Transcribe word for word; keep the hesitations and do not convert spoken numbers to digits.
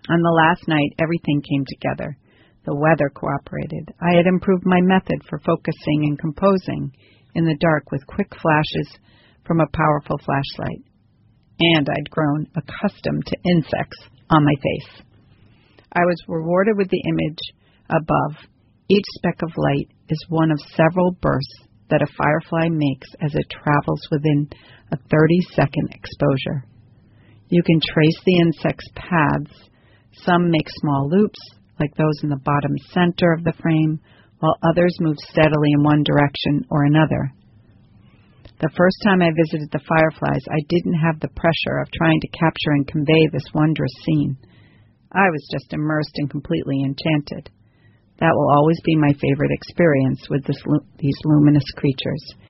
On the last night, everything came together. The weather cooperated. I had improved my method for focusing and composing in the dark with quick flashes from a powerful flashlight. And I'd grown accustomed to insects on my face. I was rewarded with the image above. Each speck of light is one of several bursts that a firefly makes as it travels within a thirty-second exposure. You can trace the insect's paths. Some make small loops, like those in the bottom center of the frame, while others move steadily in one direction or another. The first time I visited the fireflies, I didn't have the pressure of trying to capture and convey this wondrous scene. I was just immersed and completely enchanted. That will always be my favorite experience with this, these luminous creatures.